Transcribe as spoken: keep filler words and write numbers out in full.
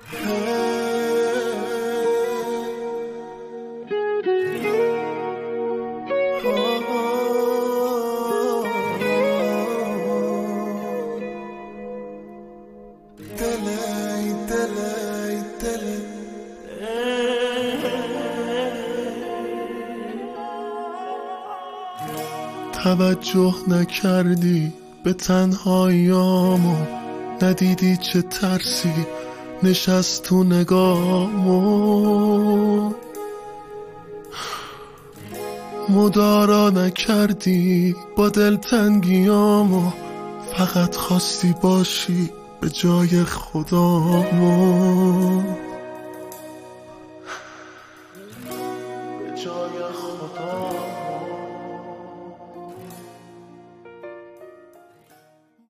توجه نکردی به تنهاییامو، ندیدی چه ترسی نشست تو نگامو، مدارا نکردی با دلتنگیامو، فقط خواستی باشی به جای خدامو.